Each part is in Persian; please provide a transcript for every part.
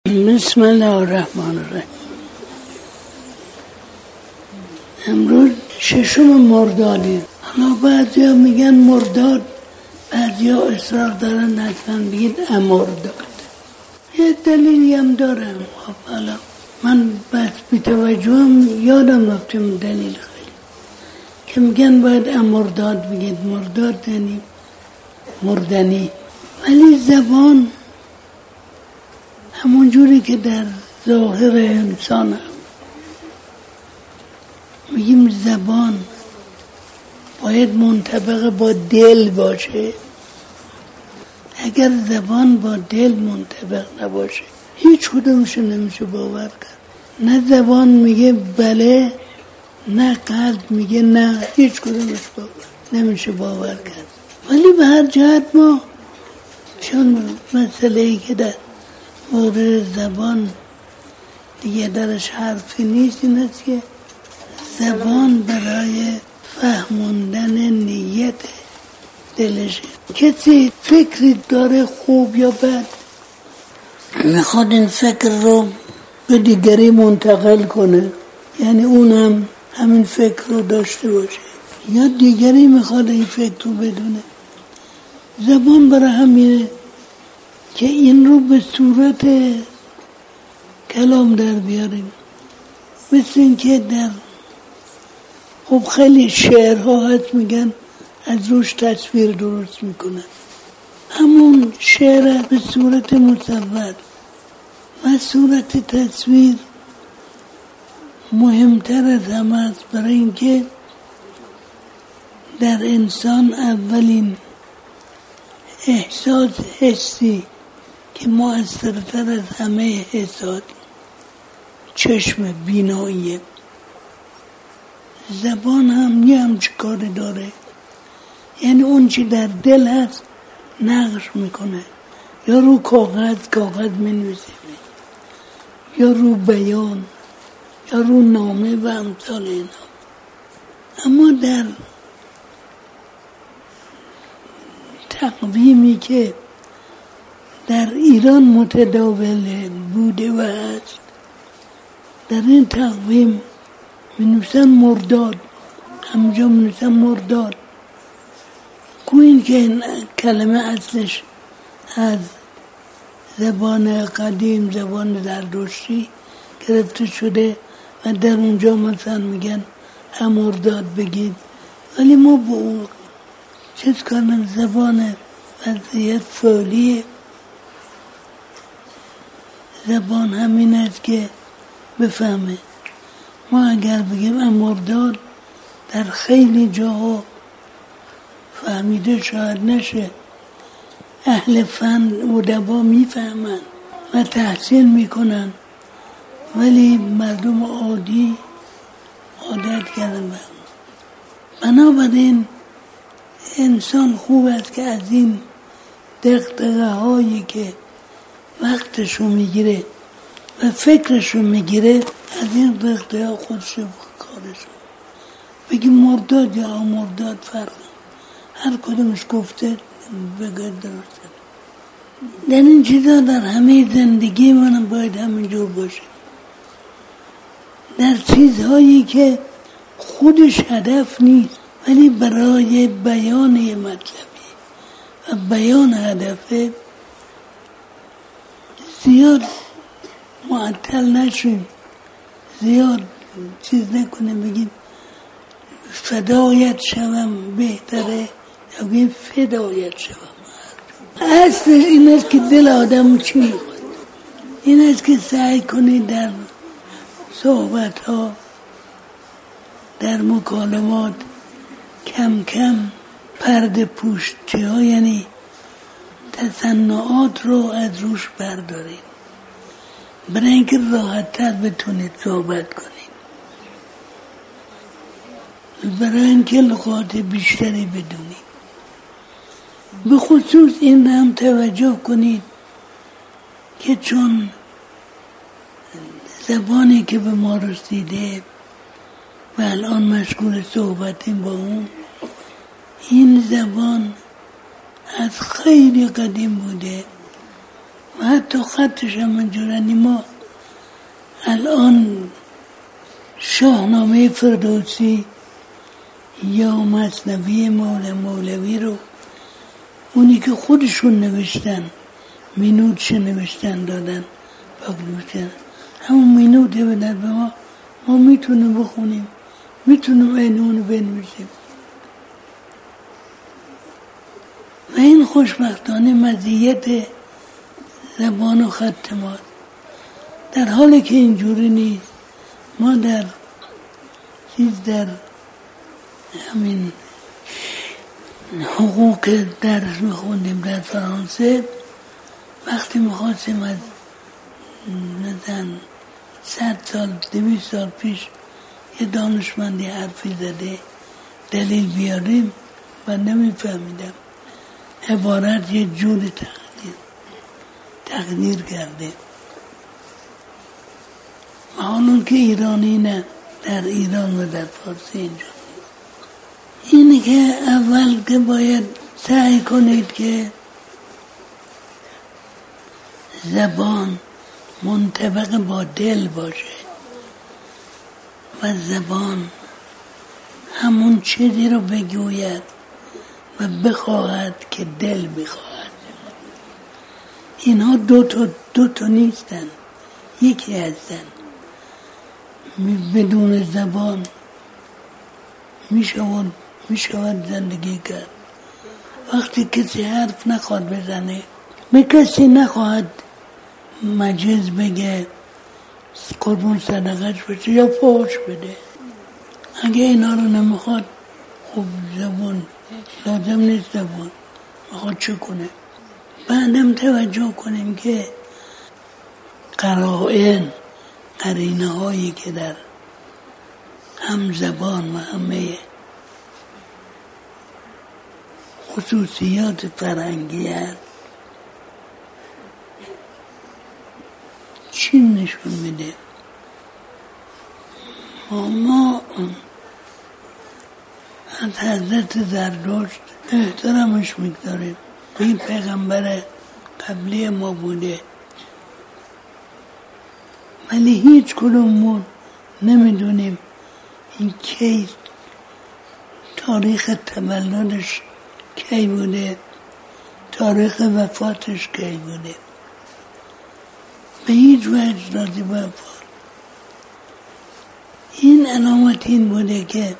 بسم الله الرحمن الرحیم. امروز 6 مردادی. حالا بعضیا میگن مرداد، بعضیا اصرار دارن حتما بگید امرداد. یه دلیلی هم دارم. خب حالا من بس بی‌توجهم یادم رفتم دلیل خیلی که میگن باید امرداد بگید. مرداد یعنی مردنی. ولی زبان همون جوری که در ظاهر انسان هم میگیم زبان باید منطبق با دل باشه. اگر زبان با دل منطبق نباشه هیچ کدومش نمیشه باور کرد. نه زبان میگه بله، نه قلب میگه نه، هیچ کدومش نمیشه باور کرد. ولی به هر جهت ما چون مسئله‌ای که در مورد زبان دیگه درش حرفی نیست، این است که زبان برای فهموندن نیت دلشه. کسی فکری داره خوب یا بد، میخواد این فکر رو به دیگری منتقل کنه، یعنی اونم همین فکر رو داشته باشه، یا دیگری میخواد این فکر رو بدونه. زبان برای همینه که این رو به صورت کلام در بیاریم. مثل این که در خب خیلی شعرها هست میگن از روش تصویر درست میکنن. همون شعر به صورت مصور و صورت تصویر مهمتر از همه است، برای اینکه در انسان اولین احساس حسی که مؤثرتر از همه حسات چشم بیناییه. زبان هم یه همچه کاری داره، یعنی اون چی در دل هست نقش میکنه، یا رو کاغذ مینویسه، یا رو بیان، یا رو نامه و امثال اینا. اما در تقویمی که در ایران متداول بوده و هست، در این تقویم می‌نویسن مرداد، همجا می‌نویسن مرداد. این که این کلمه اصلش از زبان قدیم، زبان زرتشتی گرفته شده و در اونجا مثلا میگن امرداد بگید. ولی ما با اون چیز کنم، زبان وضعیت فعلیه. زبان همین است که بفهمه. ما اگر بگیم امرداد در خیلی جاها فهمیده شاید نشه، اهل فن ادبا میفهمن و تحسین میکنن، ولی مردم عادی عادت کردن. بنابراین انسان خوب است که از این دغدغه هایی که وقتشو میگیره و فکرشو میگیره، از این دغدغه ها خودشو کارشو بگیم. مرداد یا امرداد فرق، هر کدومش گفته بگه درسته. در این چیزا در همه زندگی من باید همینجور باشیم. در چیزهایی که خودش هدف نیست ولی برای بیان یه مطلبی و بیان هدفه زیاد معطل نشیم، زیاد چیز نکنیم. بگیم فدایت شوم بهتره یا بگیم فدایت شوم. اصلش این است که دل آدم چی میخواد. این است که سعی کنی در صحبت ها، در مکالمات کم کم پرده پوشتی ها، یعنی تصنعات رو از روش بردارید، برای اینکه راحت تر بتونید صحبت کنید، برای اینکه لغات بیشتری بدونید. به خصوص این هم توجه کنید که چون زبانی که به ما رسیده و الان مشغول صحبتیم با اون، این زبان از خیلی قدیم بوده و حتی خطش هم اینجوره. ما الان شاهنامه فردوسی یا مثنوی مولوی رو اونی که خودشون نوشتن مینوتش نوشتن دادن بکنوشتن همون مینوته بدن به ما میتونیم بخونیم، میتونیم این اونو بنویسیم. و این خوشبختانه مزیت زبان و خط ماست. در حالی که اینجوری نیست، ما در همین حقوق درس میخوندیم در فرانسه، وقتی میخواستیم از مثلا 100 سال 200 سال پیش یه دانشمندی حرفی زده دلیل بیاریم و نمیفهمیدم، عبارت یه جور تقدیر کرده. و حالون که ایرانی نه، در ایران و در فارسی اینجا اینه که اول که باید سعی کنید که زبان منطبق با دل باشه و زبان همون چیزی رو بگوید و بخواهد که دل بخواهد. اینها دو تا نیستن، یکی هستن. بدون زبان میشود زندگی کرد. وقتی کسی حرف نخواد بزنه، به کسی نخواهد مجلس بگه قربون صدقش بشه یا فحش بده. اگه اینا رو نمیخواد، خب زبان لازم نیست. زبان میخواد چه کنه؟ بعدم توجه کنیم که قرینه هایی که در هم زبان و همه خصوصیات فرهنگی هست چی نشون میده؟ ما از حضرت زردشت احترامش میگذاریم، این پیغمبر قبلی ما بوده، ولی هیچ کدومون نمیدونیم این کی تاریخ تولدش کی بوده، تاریخ وفاتش کی بوده. به هیچ وجه راضی به وفات. این علامت این بوده که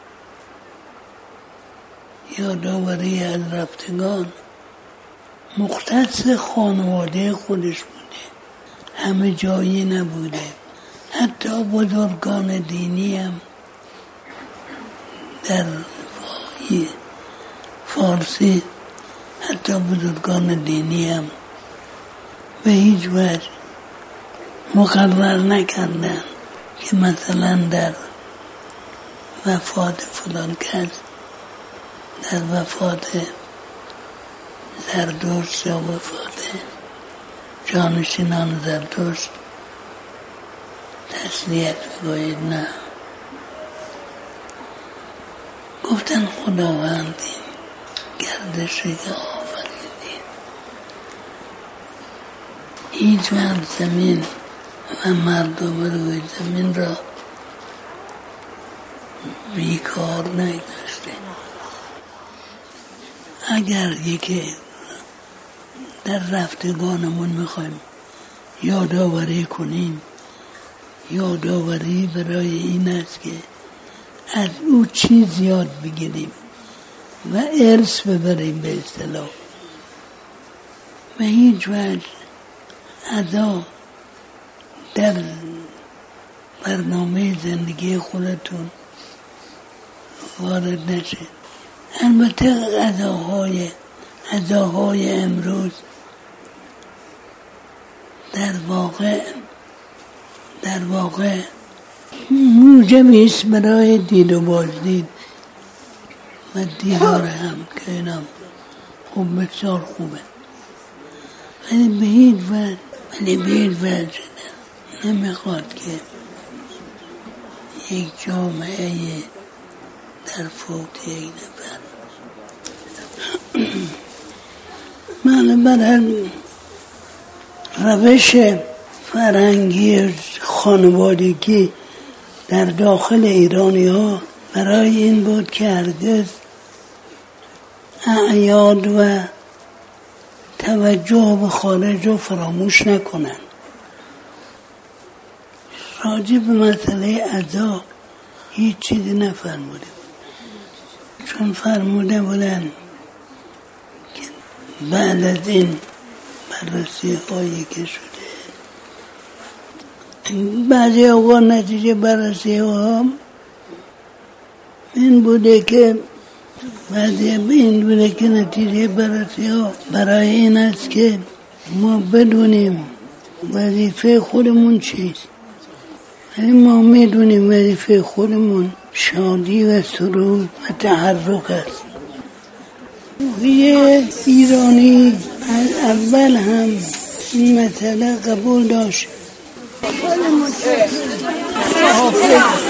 یادآوری از رفتگان مختص خانواده خودش بوده، همه جایی نبوده. حتی بزرگان دینی هم در فارسی، حتی بزرگان دینی هم به هیچ وجه مقرر نکردن که مثلا در وفات فلان کس، در وفات زردشت یا وفات جانشینان زردشت تسلیت بگوید. نه، گفتن خداوند این گردشی که آفریدی هیچ وقت زمین و مردم روی زمین را بیکار نگذاشته. اگر یکی در رفتگانمون میخوایم یادآوری کنیم، یادآوری برای این است که از او چیز یاد بگیریم و ارث ببریم به اصطلاح. و هیچ وجه ادا در برنامه زندگی خودتون وارد نشه. البته غذاهای امروز در واقع موجبی است برای دید و بازدید و دیدار هم که اینم خوب بسیار خوبه، ولی به هیچ وجه نمیخواد که یک جامعه در فوت یک نفر من برای روش فرهنگی خانوادگی در داخل ایرانی ها برای این بود که هرگز اعیاد و توجه به خارج رو فراموش نکنن. راجع به مسئله عزا هیچ چیزی نفرموده بود، چون فرموده بودن که بعد از این بررسی هایی که شده بعضی اوقات نتیجه بررسی ها این بوده که نتیجه بررسی ها برای این است که ما بدونیم وظیفه خودمون چیست. یعنی ما میدونیم وظیفه خودمون شادی و سرور و تحرک است. یه ایرانی از اول هم این مسئله قبول داشت.